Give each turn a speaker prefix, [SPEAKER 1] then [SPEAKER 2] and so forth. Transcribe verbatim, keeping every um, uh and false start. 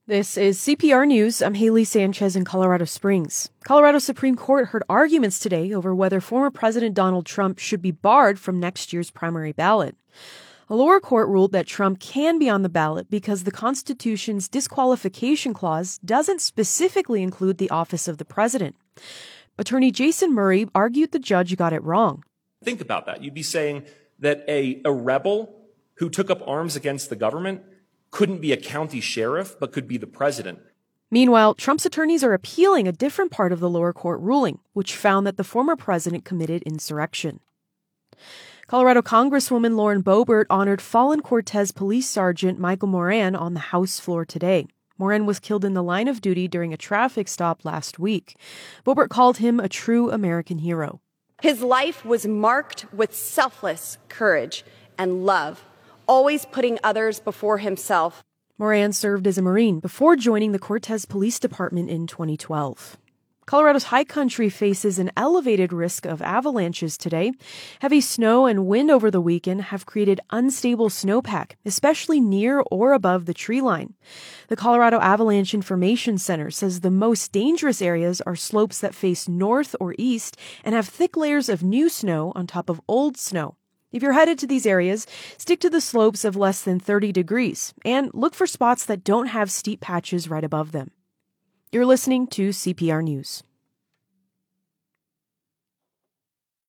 [SPEAKER 1] This is C P R News. I'm Haley Sanchez in Colorado Springs. Colorado Supreme Court heard arguments today over whether former President Donald Trump should be barred from next year's primary ballot. A lower court ruled that Trump can be on the ballot because the Constitution's disqualification clause doesn't specifically include the office of the president. Attorney Jason Murray argued the judge got it wrong.
[SPEAKER 2] Think about that. You'd be saying that a, a rebel who took up arms against the government couldn't be a county sheriff, but could be the president.
[SPEAKER 1] Meanwhile, Trump's attorneys are appealing a different part of the lower court ruling, which found that the former president committed insurrection. Colorado Congresswoman Lauren Boebert honored fallen Cortez Police Sergeant Michael Moran on the House floor today. Moran was killed in the line of duty during a traffic stop last week. Boebert called him a true American hero.
[SPEAKER 3] His life was marked with selfless courage and love, always putting others before himself.
[SPEAKER 1] Moran served as a Marine before joining the Cortez Police Department in twenty twelve. Colorado's high country faces an elevated risk of avalanches today. Heavy snow and wind over the weekend have created unstable snowpack, especially near or above the tree line. The Colorado Avalanche Information Center says the most dangerous areas are slopes that face north or east and have thick layers of new snow on top of old snow. If you're headed to these areas, stick to the slopes of less than thirty degrees and look for spots that don't have steep patches right above them. You're listening to C P R News.